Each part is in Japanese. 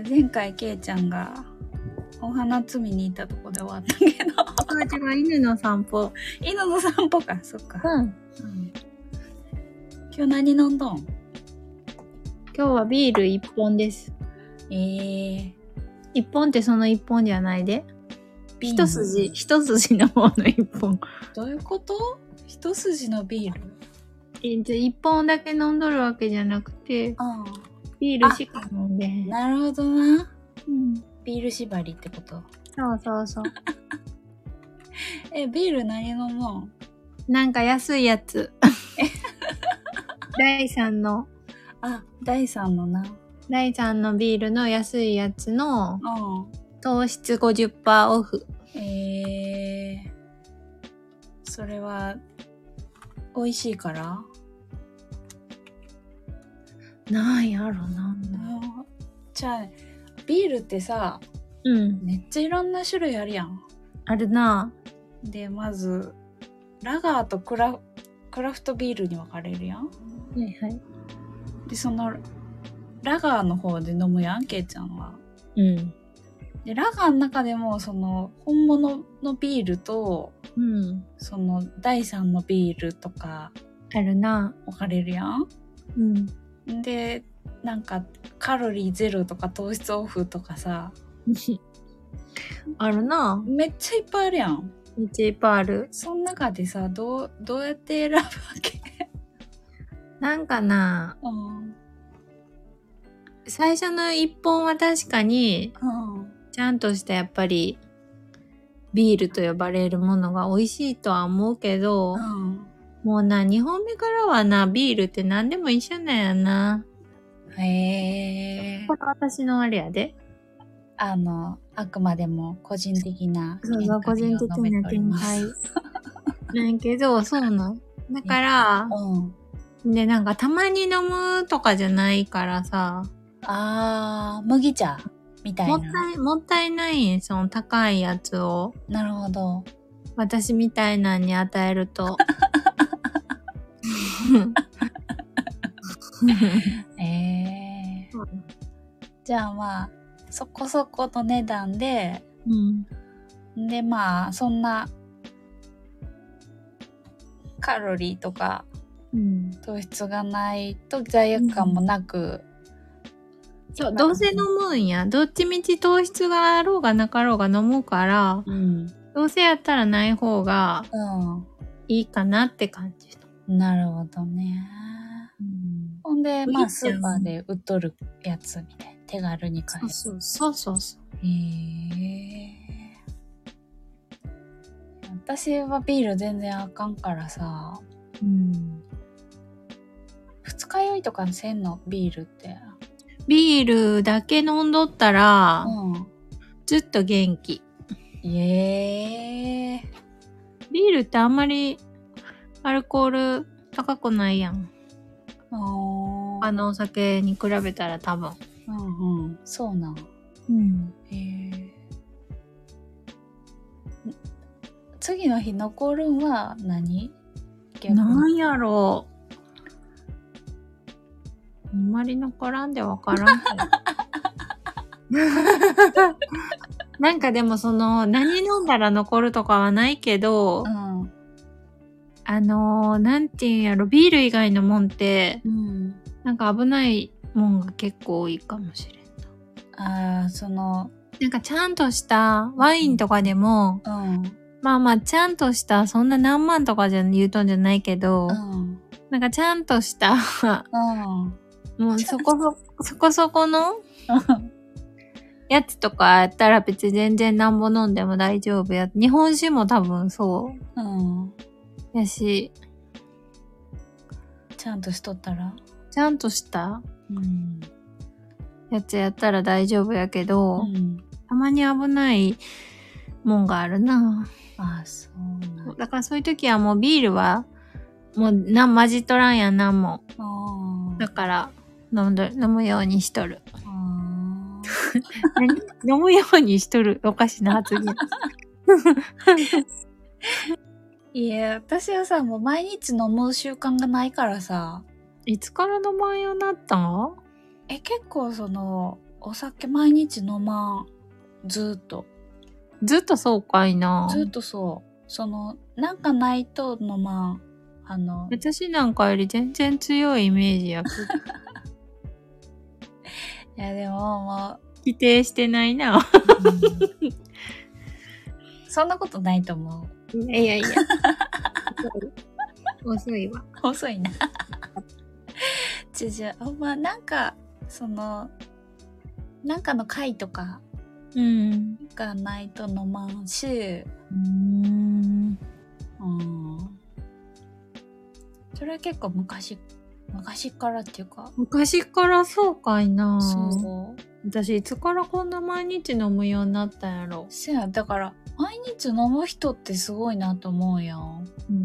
前回ケイちゃんがお花摘みに行ったとこで終わったけど。 違う、犬の散歩。 犬の散歩か、そっか。 うん。 今日何飲んどん？ 今日はビール1本です。 1 本ってその1本じゃないで。 ビール一筋の方の1本。 どういうこと？一筋のビール？ じゃ1本だけ飲んどるわけじゃなくて、ビールしか飲んでへん。 なるほどな。 うん。 ビール縛りってこと？ そう。 ビール何飲むん？ なんか安いやつ。第3の。 第3のな。 第3のビールの安いやつの糖質 50% オフ。 それは美味しいから？ なんやろな。 じゃあビールってさ、めっちゃいろんな種類あるやん。 あるな。 でまずラガーとクラフトビールに分かれるやん。 はいでそのラガーの方で飲むやん、ケイちゃんは。でラガーの中でもその本物のビールと、その第3のビールとかあるな。 分かれるやん。でなんかカロリーゼロとか糖質オフとかさあるな。 めっちゃいっぱいあるやん。 めっちゃいっぱいある。 その中でさ、どうやって選ぶわけ？ なんかな、最初の1本は確かに、ちゃんとしたやっぱりビールと呼ばれるものが美味しいとは思うけど、もうな、2本目からはな、ビールって何でも一緒なんやな。これ私のあれやで。 あくまでも個人的なそう、個人的な見解。なんけど、そうなん。だから、で、なんかたまに飲むとかじゃないからさ。 麦茶みたいな。 もったいないん、その高いやつを。 なるほど。 私みたいなんに与えると。 じゃあまあ、そこそこの値段で、でまあ、そんなカロリーとか、糖質がないと罪悪感もなく、 そう、どうせ飲むんや。どっちみち糖質があろうがなかろうが飲むから、どうせやったらない方がいいかなって感じ。 なるほどね。ほんで、まあスーパーで売っとるやつみたいな。手軽に買える。 そう。 私はビール全然あかんからさ。二日酔いとかせんの？ビールって。 ビールだけ飲んどったら、ずっと元気。ビールってあんまりアルコール高くないやん。お酒に比べたら多分。 そうなん。次の日残るんは何？ なんやろう。あんまり残らんでわからんけど。なんかでも何飲んだら残るとかはないけど、なんていうんやろ、ビール以外のもんって、なんか危ないもんが結構多いかもしれんな。なんかちゃんとしたワインとかでも、まあちゃんとしたそんな何万とか言うとんじゃないけど、なんかちゃんとしたもうそこそこのやつとかやったら別に全然何本飲んでも大丈夫や。日本酒も多分そう。やし。 ちゃんとしとったら？ ちゃんとしたやつやったら大丈夫やけど、たまに危ないもんがあるな。 そうなん。 だからそういう時はもうビールはもう混じっとらんやん、なんも。だから飲むようにしとる。飲むようにしとる。おかしな発言。 いや、私はさ、もう毎日飲む習慣がないからさ。 いつから飲まんようになったの？ 結構お酒毎日飲まん。ずっとそうかいな。 ずっとそう。なんかないと飲まん。 私なんかより全然強いイメージやけど。 いや、でも、もう。 否定してないな。 そんなことないと思う。いや。遅いわ。 遅いな。なんか、なんかの会とか、がないと飲まんし、それは結構昔からっていうか。 昔からそうかいな。 そう。 私いつからこんな毎日飲むようになったんやろ。 せや、だから毎日飲む人ってすごいなと思うやん。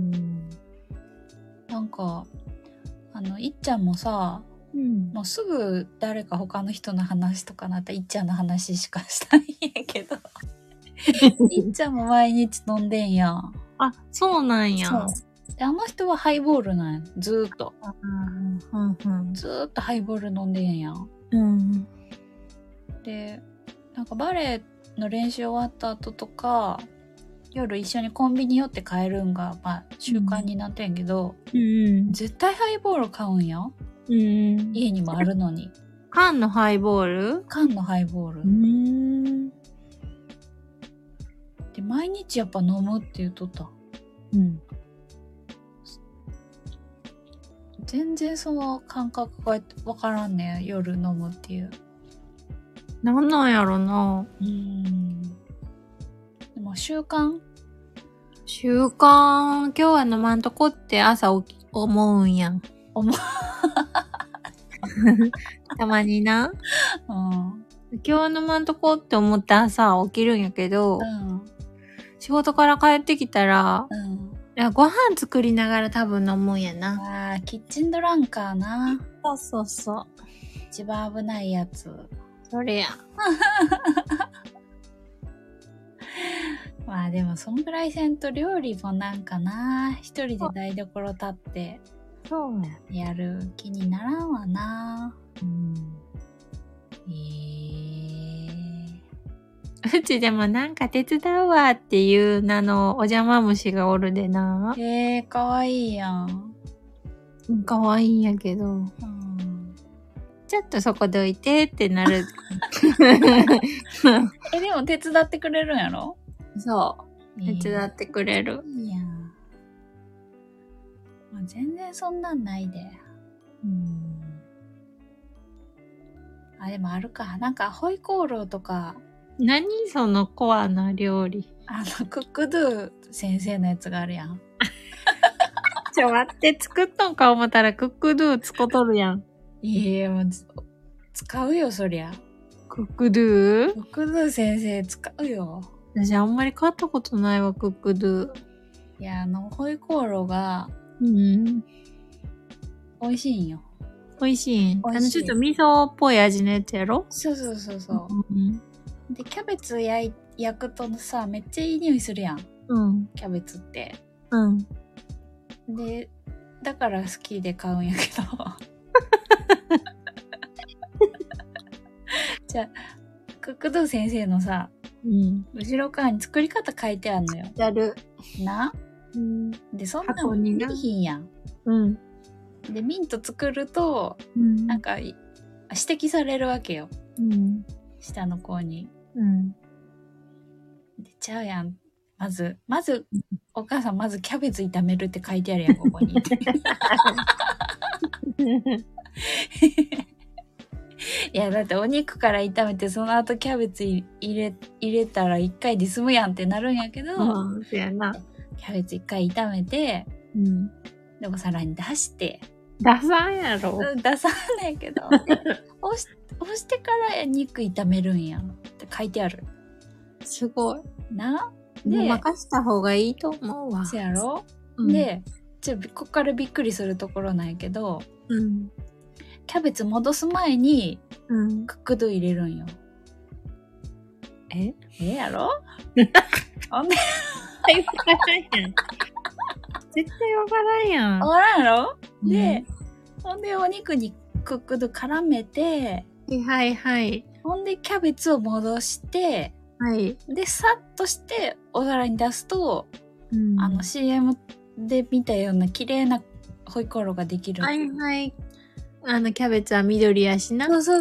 なんかいっちゃんもさ、もうすぐ誰か他の人の話とかなったらいっちゃんの話しかしたいんやけどいっちゃんも毎日飲んでんやん。 あ、そうなんや。そうで、あの人はハイボールなんや。ずーっと。ずーっとハイボール飲んでんやん。で、なんかバレエの練習終わった後とか、夜一緒にコンビニ寄って帰るんが、習慣になってんけど、絶対ハイボール買うんや。家にもあるのに。 缶のハイボール？ 缶のハイボール。で、毎日やっぱ飲むって言っとった。全然その感覚がわからんねん、夜飲むっていう。 なんなんやろな。 でも習慣、 今日は飲まんとこって朝思うんやん。たまにな。今日飲まんとこって思って朝起きるんやけど、仕事から帰ってきたら、ご飯作りながら多分飲むんやな。 キッチンドランカーな。 そう。 一番危ないやつ。 それや。 でもそんぐらいせんと料理もなんかな、一人で台所立ってやる気にならんわな。 うちでもなんか手伝うわっていう名のお邪魔虫がおるでな。 かわいいやん。 かわいいんやけど。ちょっとそこどいてってなる。 でも手伝ってくれるんやろ？ そう。手伝ってくれる。 いいやん。全然そんなんないで。でもあるか。なんかホイコーローとか。 何そのコアな料理。 クックドゥ先生のやつがあるやん。 ちょ待って、作っとんか思ったらクックドゥ使っとるやん。 いや、もう使うよ、そりゃ。 クックドゥ？ クックドゥ先生使うよ。 私あんまり買ったことないわ、クックドゥ。 いや、ホイコーローが、美味しいんよ。 美味しいん？ちょっと味噌っぽい味のやつやろ？ そう。で、キャベツ焼くとさ、めっちゃいい匂いするやん。キャベツって。で、だから好きで買うんやけど。じゃあ、クックドゥ先生のさ、後ろ側に作り方書いてあんのよ。 やる。 な？で、そんなのいいひんやん。で、ミント作ると、なんか、指摘されるわけよ。下の子に。で、ちゃうやん。まず、お母さんまずキャベツ炒めるって書いてあるやん、ここに。いや、だってお肉から炒めて、その後キャベツ入れたら一回で済むやんってなるんやけど、 そうやな。 キャベツ一回炒めて、でお皿に出して。 出さんやろ。 出さんねんけど。押してから肉炒めるんやんって書いてある。 すごい。 な？ で、任した方がいいと思うわ。 そうやろ？で、こっからびっくりするところなんやけど、キャベツ戻す前に、クックドゥ入れるんよ。やろ？ほんで、 絶対わからんやん。 わからんやろ？で、ほんでお肉にクックドゥ絡めて、 はいはい。 ほんでキャベツを戻して、 はい。 で、さっとしてお皿に出すと、CM で見たような綺麗なホイコーローができる。 はいはい。キャベツは緑やしな。 そう。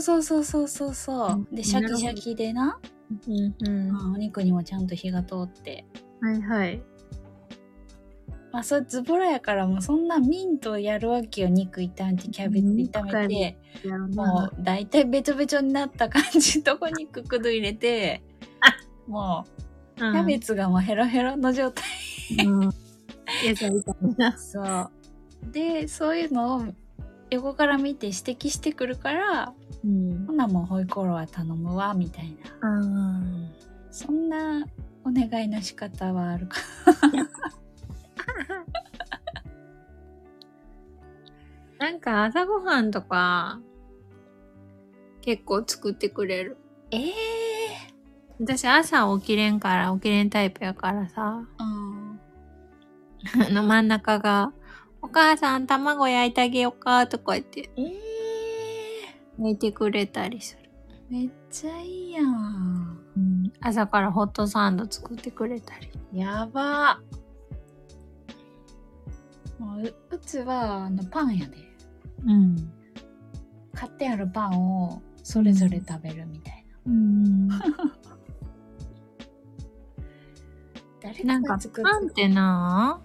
で、シャキシャキでな。お肉にもちゃんと火が通って。 はいはい。 まあ、それズボラやからもうそんなミントやるわけよ。肉炒めて、キャベツ炒めて、もう大体べちょべちょになった感じとこにククド入れて、もう、キャベツがもうヘロヘロの状態。そう。で、そういうのを横から見て指摘してくるから、ほんなもうホイコーローは頼むわ、みたいな。そんなお願いの仕方はあるか。 なんか朝ごはんとか結構作ってくれる。私朝起きれんタイプやからさ。真ん中が、お母さん卵焼いてあげようかとか言って。焼いてくれたりする。 めっちゃいいやん。 朝からホットサンド作ってくれたり。 やば。うちはパンやで。買ってあるパンをそれぞれ食べるみたいな。 なんかパンってな、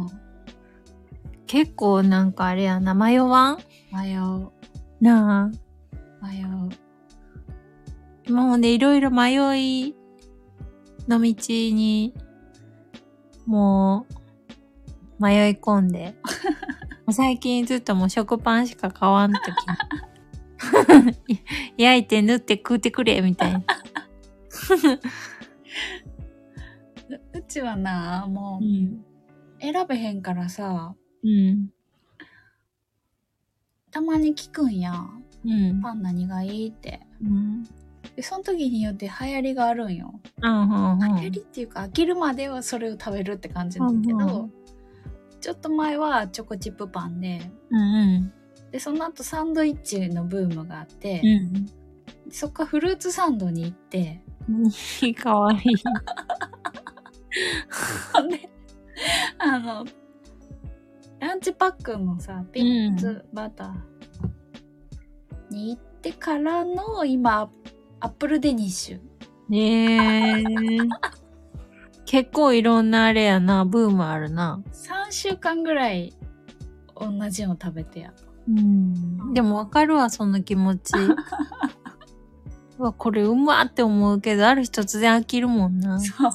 結構なんかあれやな、迷わん？ 迷う。 なあ。迷う。 もうね、いろいろ迷いの道に、もう、迷い込んで。最近ずっともう食パンしか買わんとき。焼いて塗って食うてくれ、みたいな。 うちはな、もう、選べへんからさ、たまに聞くんや。パン何がいいって。で、その時によって流行りがあるんよ。流行りっていうか、飽きるまではそれを食べるって感じなんだけど、ちょっと前はチョコチップパンで、で、その後サンドイッチのブームがあって、そっからフルーツサンドに行って、 かわいい。 で、ランチパックのさ、ピッツバターに行ってからの、今、アップルデニッシュ。結構いろんなあれやな、ブームあるな。 3週間ぐらい同じの食べてや。 でもわかるわ、その気持ち。うわ、これうまって思うけど、ある日突然飽きるもんな。 そう。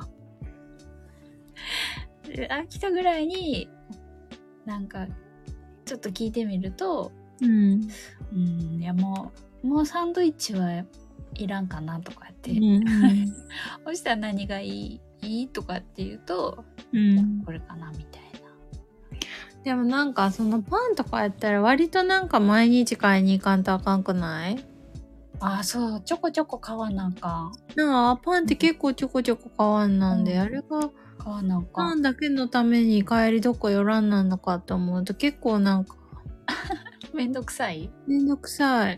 飽きたぐらいに、なんか、ちょっと聞いてみると、いやもうサンドイッチはいらんかなとかって。そしたら何がいいとかって言うと、これかなみたいな。 でもなんかそのパンとかやったら割となんか毎日買いに行かんとあかんくない？ そう、ちょこちょこ買わなあかん。 なあ、パンって結構ちょこちょこ買わんなんで、あれが買わなあかん。 パンだけのために帰りどこ寄らんなんのかと思うと結構なんかめんどくさい？ めんどくさい。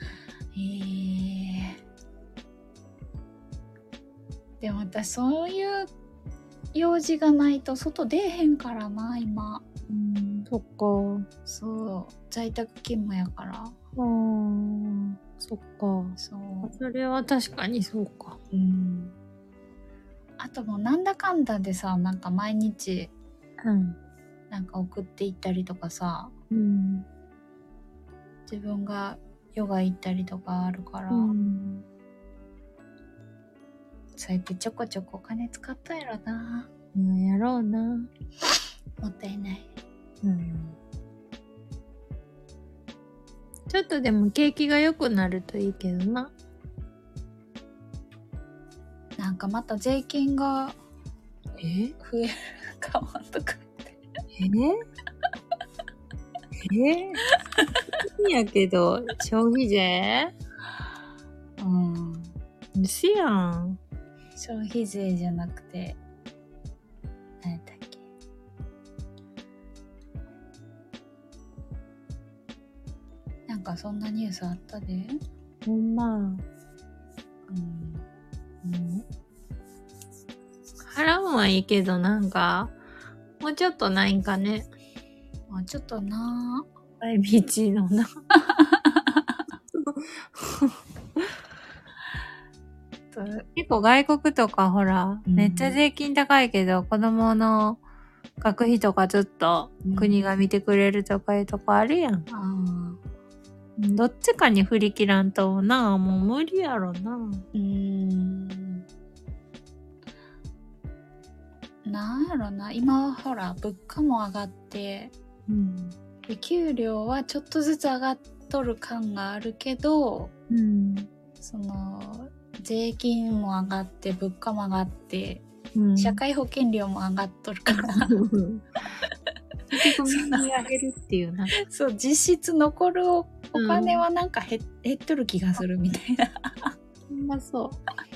でも私そういう用事がないと外出えへんからな、今。 そっか。 そう、在宅勤務やから。 そっか。そう。それは確かにそうか。 あともうなんだかんだでさ、なんか毎日、なんか送っていったりとかさ、自分がヨガ行ったりとかあるから、そうやってちょこちょこお金使ったやろな。 やろうな。 もったいない。 ちょっとでも景気が良くなるといいけどな。 なんかまた税金が増えるかもとかいいやけど消費税？しやん。 消費税じゃなくて何だっけ？なんかそんなニュースあったで。 ほんま。払うんはいいけど、なんか、もうちょっとないんかね。 もうちょっとなぁ。道のな。結構外国とかほら、めっちゃ税金高いけど、子供の学費とかちょっと国が見てくれるとかいうとこあるやん。どっちかに振り切らんとな、もう無理やろな。 なんやろな、今ほら物価も上がって、で給料はちょっとずつ上がっとる感があるけど、その税金も上がって物価も上がって、社会保険料も上がっとるから結局みんな上げるっていうな。 そう、実質残るお金はなんか減っとる気がするみたいな。 ほんまそう。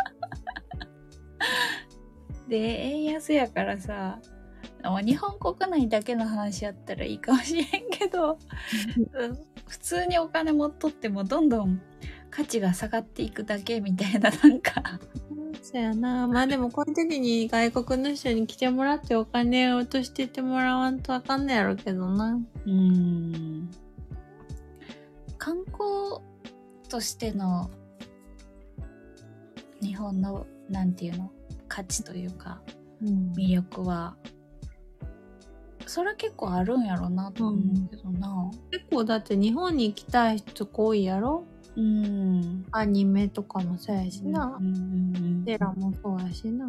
で、円安やからさ、日本国内だけの話やったらいいかもしれんけど、普通にお金持っとってもどんどん価値が下がっていくだけみたいな、なんか。 そうやな。まあでもこの時に外国の人に来てもらってお金を落としてってもらわんとあかんのやろうけどな。 観光としての日本のなんていうの価値というか、魅力はそれは結構あるんやろなと思うけどな。 結構だって日本に行きたい人多いやろ。アニメとかもそうやしな。テラもそうやしな。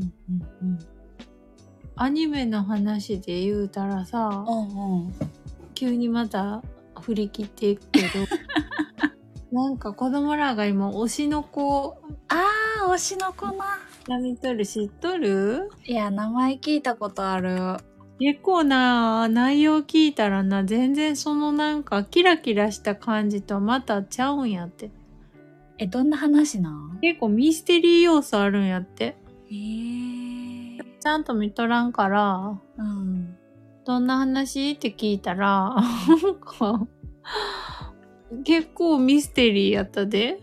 アニメの話で言うたらさ、急にまた振り切っていくけどなんか子供らが今推しの子、 推しの子な。 見とる、知っとる？ いや、名前聞いたことある。 結構な、内容聞いたらな、全然そのなんかキラキラした感じとまたちゃうんやって。 どんな話なん？ 結構ミステリー要素あるんやって。 ちゃんと見とらんから、どんな話って聞いたら、結構ミステリーやったで。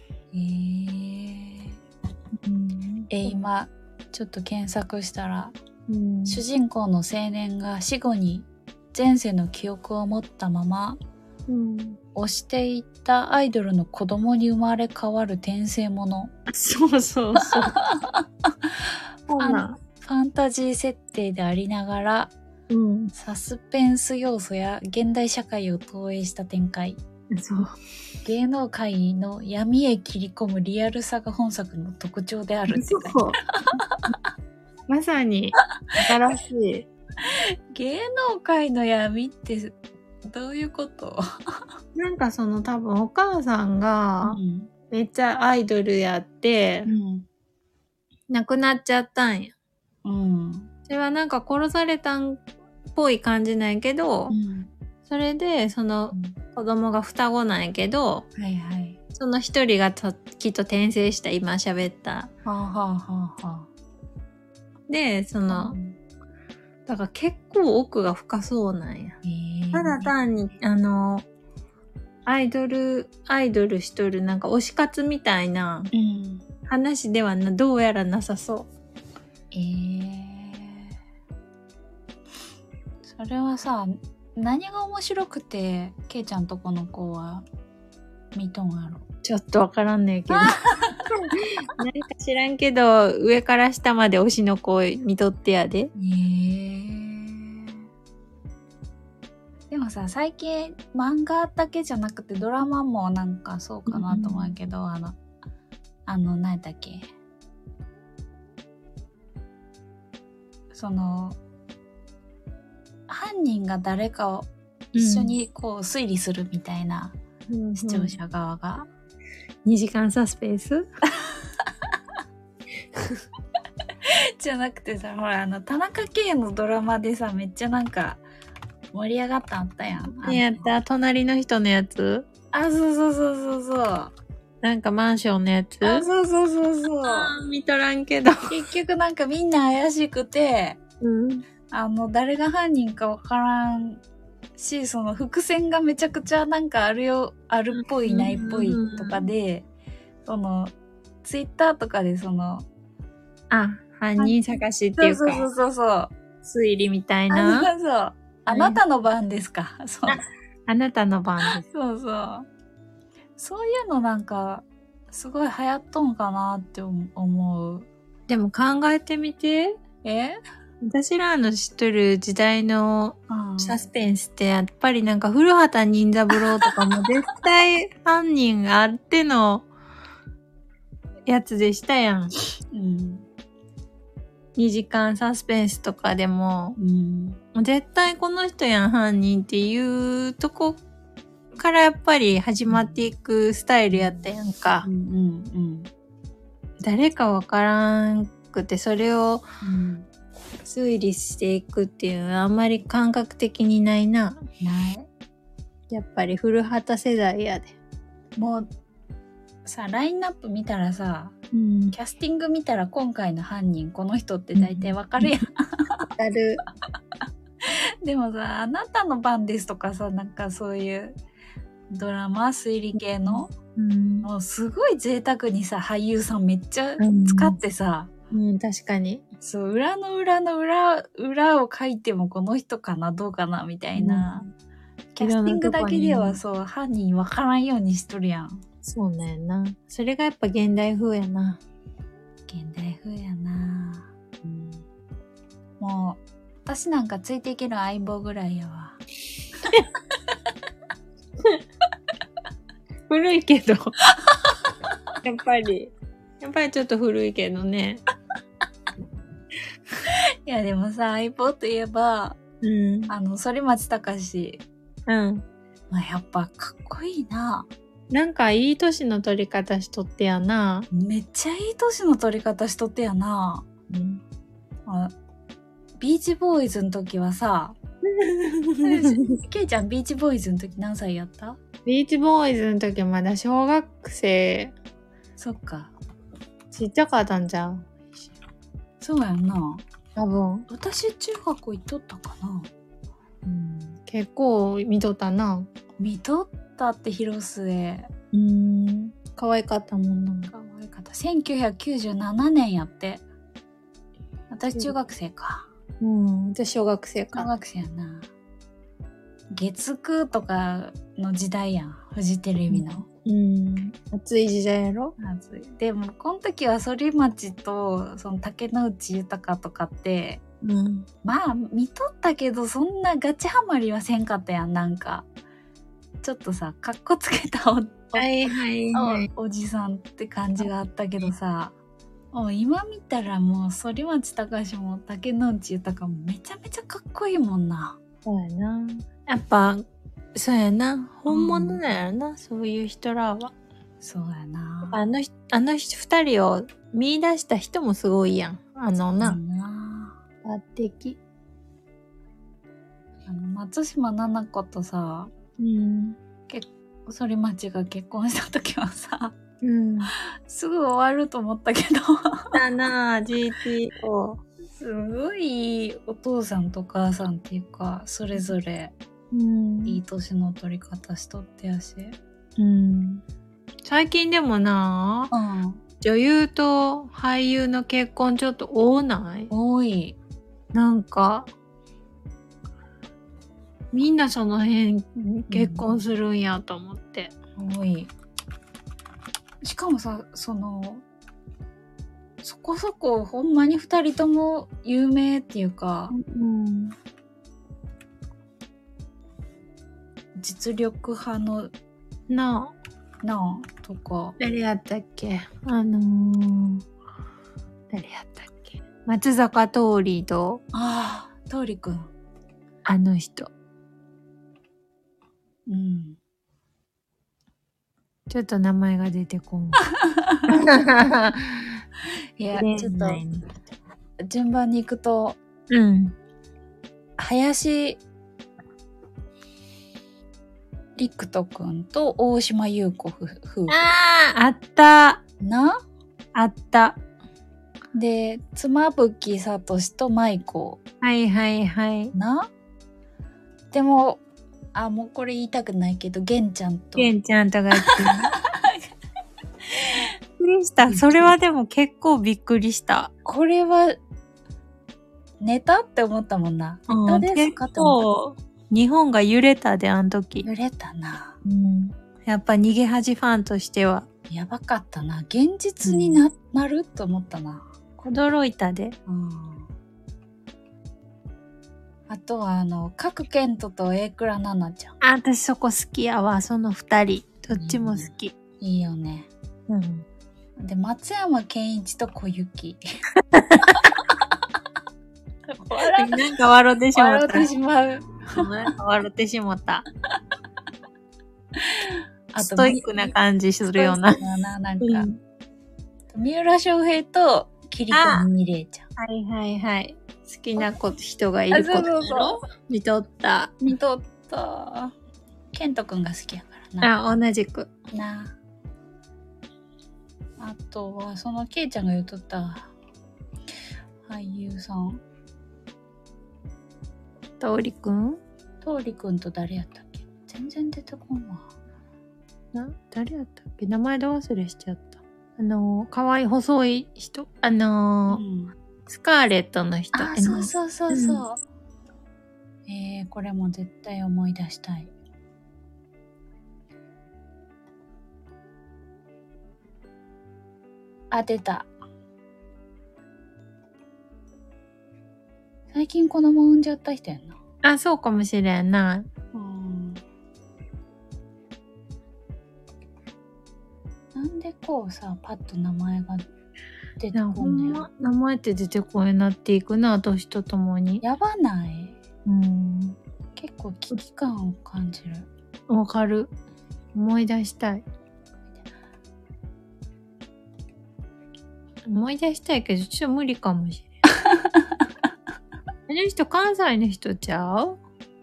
今ちょっと検索したら、主人公の青年が死後に前世の記憶を持ったまま、推していたアイドルの子供に生まれ変わる転生もの。 そうそうそう。 ファンタジー設定でありながら、サスペンス要素や現代社会を投影した展開。 そう。 芸能界の闇へ切り込むリアルさが本作の特徴であるって。 そうまさに新しい。 芸能界の闇ってどういうこと？ なんかその多分お母さんがめっちゃアイドルやって、亡くなっちゃったんや。それはなんか殺されたんっぽい感じなんやけど、それでその子供が双子なんやけど、その一人がきっと転生した今喋った。で、その、だから結構奥が深そうなんや。ただ単に、アイドルしとるなんか推し活みたいな話ではどうやらなさそう。 それはさ、何が面白くて、ケイちゃんとこの子は見とんやろ？ ちょっとわからんねえけど。なんか知らんけど、上から下まで推しの子見とってやで。 でもさ、最近漫画だけじゃなくてドラマもなんかそうかなと思うけど、何やったっけ？その、犯人が誰かを一緒にこう推理するみたいな、視聴者側が。 2時間サスペンスじゃなくてさ、ほら田中圭のドラマでさ、めっちゃなんか盛り上がったあったやん。 やった、隣の人のやつ。 そうなんかマンションのやつ。 そう見とらんけど。 結局なんかみんな怪しくて、誰が犯人かわからんし、その伏線がめちゃくちゃなんかあるっぽいないっぽいとかで、そのツイッターとかでその犯人探しっていうか、 そう推理みたいな。 そうあなたの番ですか。そう。 あなたの番です。 そういうのなんかすごい流行っとんかなって思う。 でも考えてみて。私らの知っとる時代のサスペンスってやっぱりなんか古畑任三郎とかも絶対犯人があってのやつでしたやん。2時間サスペンスとかでも、もう絶対この人やん犯人っていうとこからやっぱり始まっていくスタイルやったやんか。誰かわからんくてそれを推理していくっていうのはあんまり感覚的にないな。やっぱり古畑世代やで。 もうさ、ラインナップ見たらさ、キャスティング見たら今回の犯人この人って大体わかるやん。 わかる。 でもさ、あなたの番ですとかさ、なんかそういうドラマ推理系の、もうすごい贅沢にさ、俳優さんめっちゃ使ってさ、 確かに。 そう、裏の裏の裏を書いてもこの人かなどうかなみたいな、キャスティングだけではそう犯人わからんようにしとるやん。 そうなんやな。それがやっぱ現代風やな。 もう私なんかついていける相棒ぐらいやわ。 古いけどやっぱりちょっと古いけどね。 いやでもさ、相棒といえば、反町隆史。まあやっぱかっこいいな。 なんかいい年の取り方しとってやな。 めっちゃいい年の取り方しとってやな。ビーチボーイズの時はさ、ケイちゃんビーチボーイズの時何歳やった？ ビーチボーイズの時まだ小学生。 そっか。 ちっちゃかったんじゃん。 そうやんな。 多分。 私中学校行っとったかな。 結構見とったな。 見とったって広末。 可愛かったもんな。 可愛かった。1997年やって。私中学生か。 私小学生か。 小学生やな。月9とかの時代やん。フジテレビの。 暑い時代やろ？ 暑い。でもこの時は反町とその竹野内豊とかって、まあ見とったけどそんなガチハマりはせんかったやん。なんかちょっとさ、かっこつけたおじさんって感じがあったけどさ、もう今見たらもう反町隆史も竹野内豊もめちゃめちゃかっこいいもんな。 そうやな。やっぱそうやな。本物だよな、そういう人らは。 そうやな。 あの二人を見出した人もすごいやん。抜擢。 松島菜々子とさ、反町が結婚した時はさ、すぐ終わると思ったけどだなぁ、GTO。 すごいお父さんとお母さんっていうか、それぞれいい年の取り方しとってやし。 最近でもなぁ、女優と俳優の結婚ちょっと多ない？ 多い。 なんか、みんなその辺結婚するんやと思って。 多い。しかもさ、そこそこほんまに2人とも有名っていうか、実力派のなあとか。 誰やったっけ？誰やったっけ？松坂桃李と。 桃李くん。 あの人。ちょっと名前が出てこん。 いや、ちょっと順番に行くと、林陸斗くんと大島優子夫婦。 あった。あった。 で、妻夫木聡と舞子。 はいはいはい。 でも、 もうこれ言いたくないけど、玄ちゃんとが言ってる。びっくりした。それはでも結構びっくりした。 これは、ネタって思ったもんな。ネタですかって思った。 日本が揺れたで、あの時。 揺れたな。 やっぱ逃げ恥ファンとしては。 やばかったな。現実になると思ったな。 驚いたで。 あとは賀来賢人と榮倉奈々ちゃん。 私そこ好きやわ、その二人。どっちも好き。 いいよね。で、松山ケンイチと小雪。 なんか笑ってしまった。 笑ってしまう。 笑ってしまった。ストイックな感じするような。 なんか、三浦翔平と桐谷美玲ちゃん。 はいはいはい。好きな人がいることだろ。見とった。 ケントくんが好きやからな。同じく。 あとは、そのケイちゃんが言うとった俳優さん。 通りくんと誰やったっけ？全然出てこんわ。 誰やったっけ？名前で忘れしちゃった。かわいい細い人。スカーレットの人。 そう。これも絶対思い出したい。出た。最近子供産んじゃった人やんな。そうかもしれんな。 なんでこうさ、パッと名前が出てこんねん。 名前って出てこいなっていくな、年とともに。 やばない？結構危機感を感じる。 わかる。思い出したい。思い出したいけど、ちょっと無理かもしれん。あの人、関西の人ちゃう？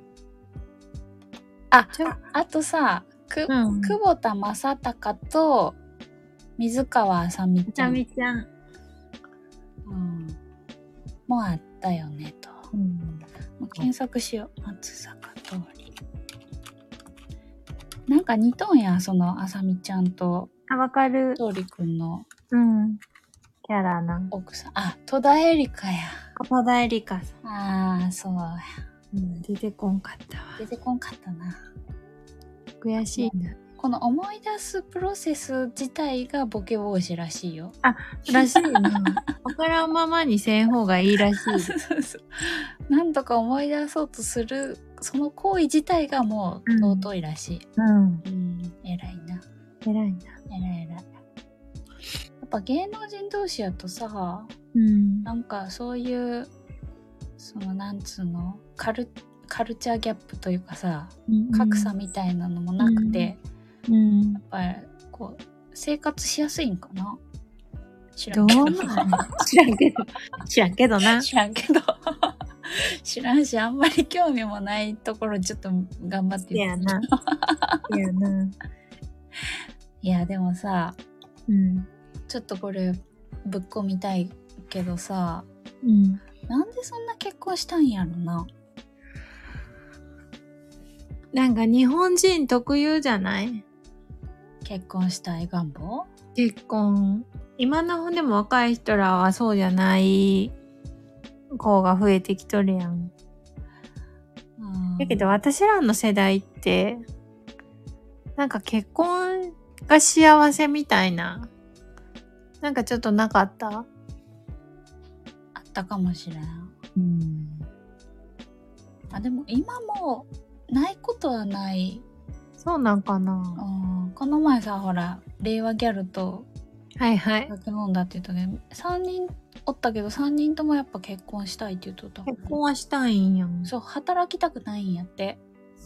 あとさ、久保田正孝と水川あさみちゃん。もうあったよねと。検索しよう。松坂桃李。なんか似とんや、そのあさみちゃんと。 わかる。 桃李くんの。 キャラな。 奥さん。戸田恵梨香や。 戸田恵梨香さん。そうや。 出てこんかったわ。 出てこんかったな。 悔しいな。 この思い出すプロセス自体がボケ防止らしいよ。 らしいな。わからんままにせん方がいいらしい。 なんとか思い出そうとする、その行為自体がもう尊いらしい。偉いな。 偉い。 やっぱ芸能人同士やとさ、なんかそういう、なんつうの、カルチャーギャップというかさ、格差みたいなのもなくて、やっぱりこう生活しやすいんかな。知らんけどな。知らんし、あんまり興味もないところちょっと頑張ってる。いやでもさ、ちょっとこれぶっ込みたいけどさ、なんでそんな結婚したんやろな。 なんか日本人特有じゃない？ 結婚したい願望？ 結婚。今のでも若い人らはそうじゃない子が増えてきとるやん。だけど私らの世代って、なんか結婚が幸せみたいな、なんかちょっとなかった？ あったかもしれん。でも今もないことはない。 そうなんかな。 この前さ、ほら令和ギャルと酒飲んだって言ったけど、3人おったけど3人ともやっぱ結婚したいって言っとった。 結婚はしたいんや。 そう、働きたくないんやって。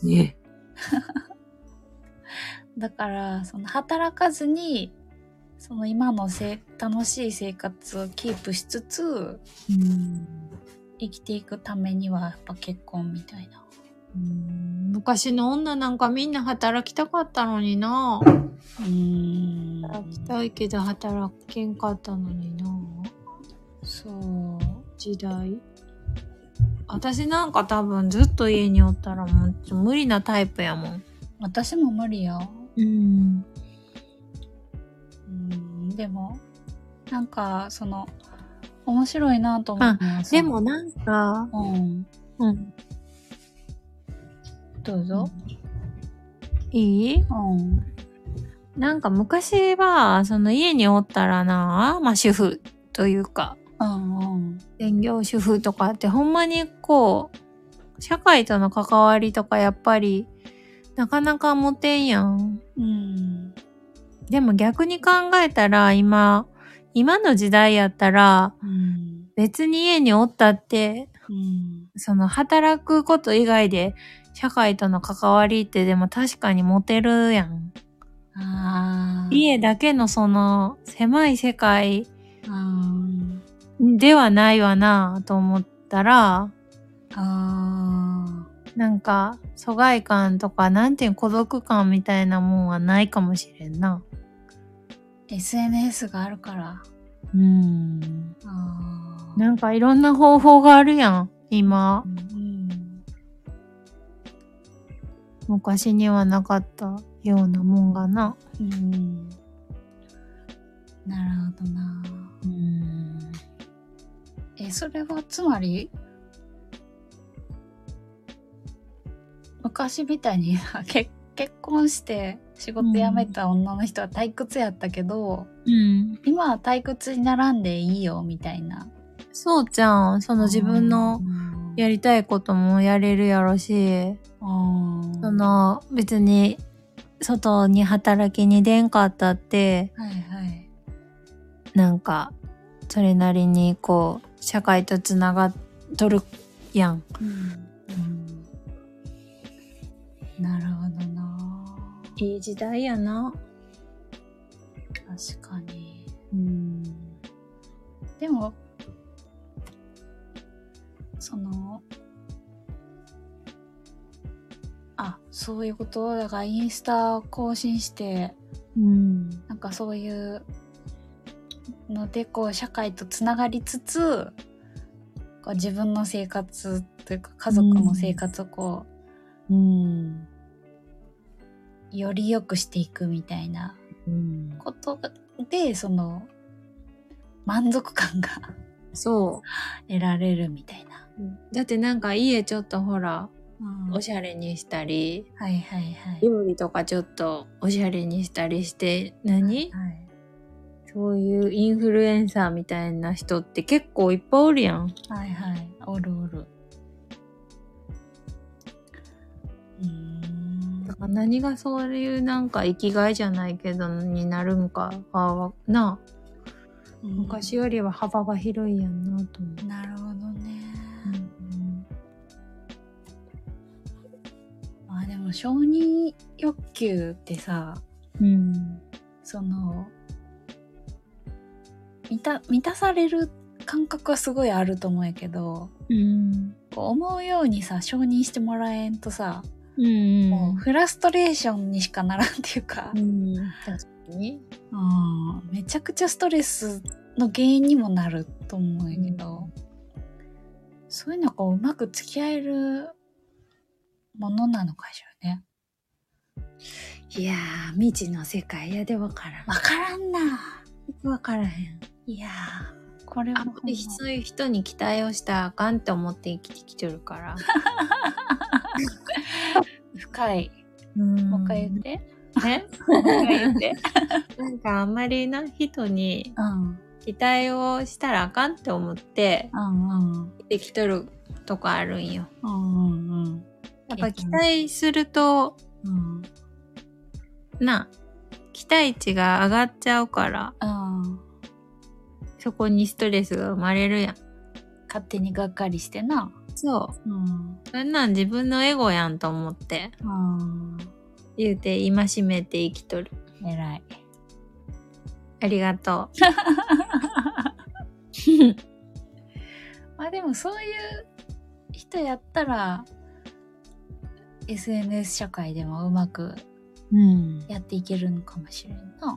だから働かずに今の楽しい生活をキープしつつ、生きていくためにはやっぱ結婚みたいな。 昔の女なんかみんな働きたかったのにな。働きたいけど働けんかったのにな。 そう。 時代。 私なんか多分ずっと家におったらもう無理なタイプやもん。 私も無理よ。でも、なんか、面白いなと思って。 でもなんか、 どうぞ。 いい？なんか昔は、家におったらな、まあ主婦というか、専業主婦とかってほんまにこう、社会との関わりとかやっぱり、なかなか持てんやん。でも逆に考えたら今の時代やったら、別に家におったって、働くこと以外で社会との関わりってでも確かに持てるやん。家だけの狭い世界ではないわなと思ったら、なんか疎外感とか孤独感みたいなもんはないかもしれんな。 SNS があるから。 なんかいろんな方法があるやん、今。昔にはなかったようなもんがな。 なるほどな。それはつまり、昔みたいに結婚して仕事辞めた女の人は退屈やったけど、今は退屈にならんでいいよみたいな。 そうじゃん。自分のやりたいこともやれるやろし、別に外に働きに出んかったって、なんかそれなりにこう社会とつながっとるやん。 なるほどな。 いい時代やな。 確かに。でもそういうことだからインスタ更新して、なんかそういうのでこう社会とつながりつつ、こう自分の生活というか家族の生活をこう、より良くしていくみたいなことで、満足感が得られるみたいな。 だってなんか家ちょっとほら、おしゃれにしたり、料理とかちょっとおしゃれにしたりして、そういうインフルエンサーみたいな人って結構いっぱいおるやん。 おるおる。 だから何がそういうなんか生きがいじゃないけどになるんかはな、昔よりは幅が広いやんなと思う。 なるほどね。でも承認欲求ってさ、満たされる感覚はすごいあると思うんやけど、こう思うようにさ承認してもらえんとさ、もうフラストレーションにしかならんっていうか、 確かに、 めちゃくちゃストレスの原因にもなると思うんやけど、そういうのこううまく付き合えるものなのかしらね。 いやー、未知の世界やでわからん。 わからんな。 わからへん。 いやー、これはそういう人に期待をしたらあかんって思って生きてきてるから。 深い。もう一回言って。 もう一回言って。なんかあんまりな人に期待をしたらあかんって思って、生きてきとるとこあるんよ。やっぱ期待すると、期待値が上がっちゃうから、そこにストレスが生まれるやん。 勝手にがっかりしてな。 そう。そんなん自分のエゴやんと思って。言うて戒めて生きとる。 偉い。 ありがとう。 でもそういう人やったら、SNS 社会でもうまくやっていけるのかもしれんな。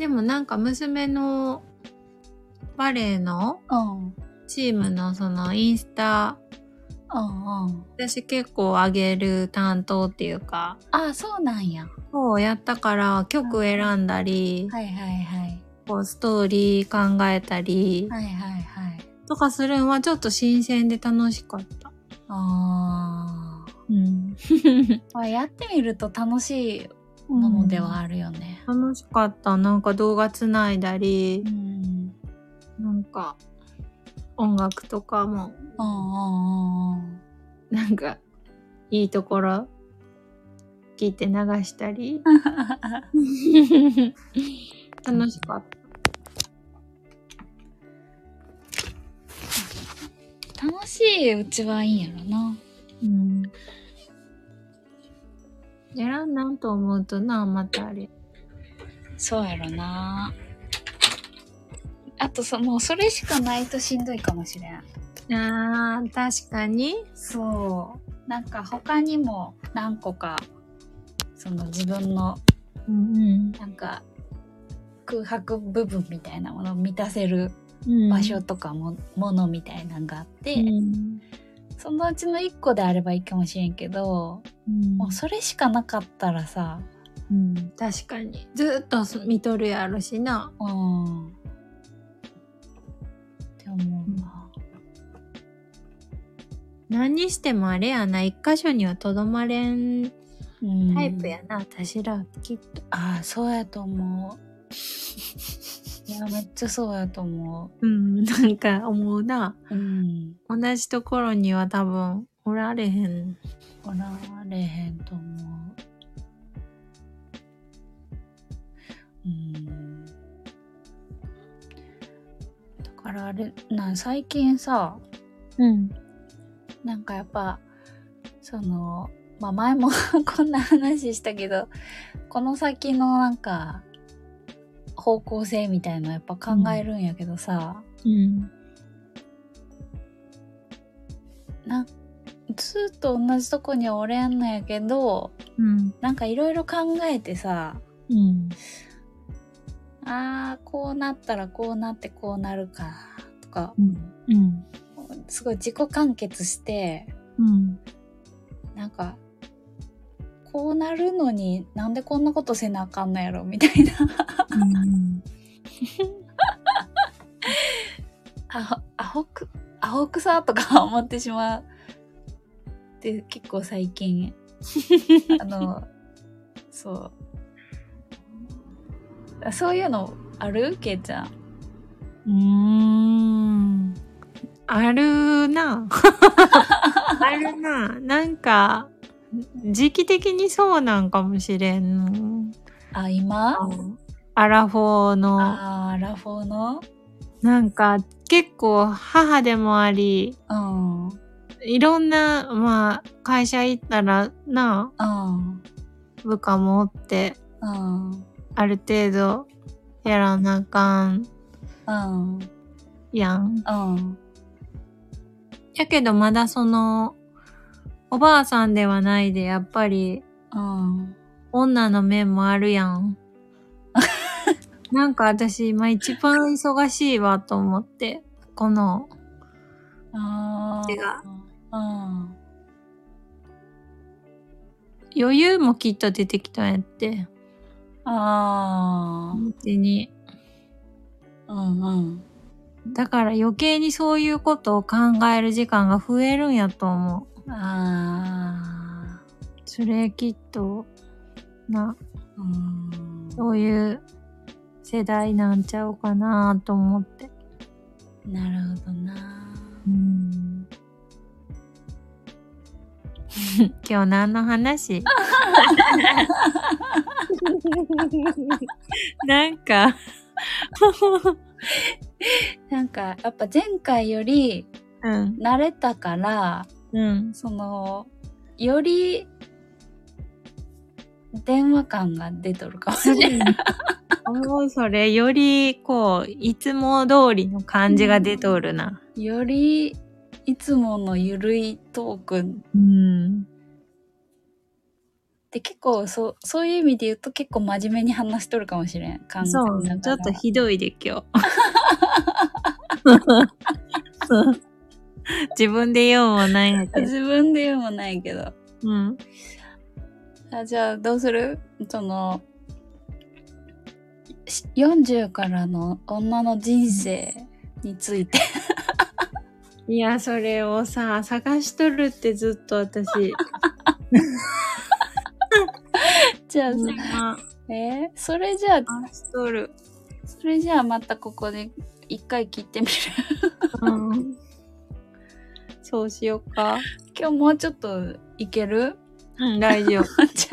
でもなんか娘のバレエのチームのそのインスタ、私結構上げる担当っていうか。 あ、そうなんや。 そうやったから曲選んだり、 はいはいはい。 こうストーリー考えたり、 はいはいはい。 とかするんはちょっと新鮮で楽しかった。 ああ。 うん。 やってみると楽しいものではあるよね。 楽しかった。なんか動画つないだり、なんか音楽とかも、なんかいいところ聞いて流したり楽しかった。 楽しいうちはいいんやろな。うん。 やらんなんと思うとな、またあれ。 そうやろな。あともうそれしかないとしんどいかもしれん。 あー、確かに。 そう。なんか他にも何個か、その自分の、なんか空白部分みたいなものを満たせる場所とかものみたいなのがあって、そのうちの1個であればいいかもしれんけど、もうそれしかなかったらさ、 確かにずっと見とるやろしな。 って思うな。 何してもあれやな、一箇所にはとどまれんタイプやな、私らきっと。 ああ、そうやと思う。いや、めっちゃそうやと思う。なんか思うな。同じところには多分おられへんと思う。だからあれ最近さ、なんかやっぱ前もこんな話したけど、この先のなんか方向性みたいなやっぱ考えるんやけどさ、ずっと同じとこにはおれんのやけど、なんかいろいろ考えてさ、こうなったらこうなってこうなるかとか、すごい自己完結して、なんかこうなるのになんでこんなことせなあかんのやろみたいなアホくさとか思ってしまうって結構最近そういうのある？けいちゃん。 あるな。あるな。なんか時期的にそうなんかもしれん。 今？ アラフォーの。なんか結構母でもあり、いろんな会社行ったらな、部下もおって、ある程度やらなあかん、やん。やけどまだおばあさんではないで、やっぱり、女の面もあるやん。なんか私今一番忙しいわと思って、この、手が。余裕もきっと出てきたんやって。うちに。だから余計にそういうことを考える時間が増えるんやと思う。それきっと、そういう世代なんちゃうかなと思って。 なるほどな。 今日何の話？なんかやっぱ前回より慣れたから、より電話感が出とるかもしれない。 それよりいつも通りの感じが出とるな。 よりいつものゆるいトークで、結構そういう意味で言うと結構真面目に話しとるかもしれん。 そうね。ちょっとひどいで今日。自分で言うもないやけど。 自分で言うもないけど。うん。じゃあどうする40からの女の人生について。 いや、それをさ、探しとるってずっと私。 じゃあ、それじゃあ、 探しとる。 それじゃあまたここで一回切ってみる。 うん。そうしようか。 今日もうちょっといける？ うん、大丈夫。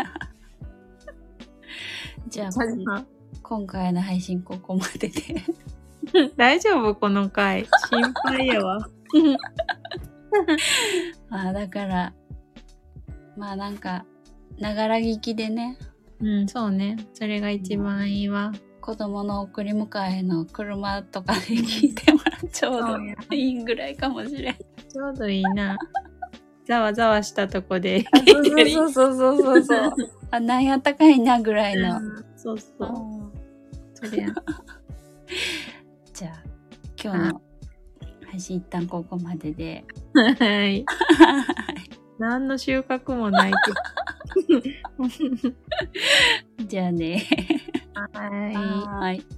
じゃあ今回の配信ここまでで。 大丈夫この回。心配やわ。 まあだから、まあなんか、ながら聞きでね。 うん、そうね。それが一番いいわ。 子供の送り迎えの車とかで聞いてもらうちょうどいいぐらいかもしれん。 ちょうどいいな。ざわざわしたとこで。 そう。あ、なんやったかいなぐらいの。 そうそう。そりゃ。 じゃあ、今日の配信一旦ここまでで。 はい。何の収穫もないけど。 じゃあね。 はい。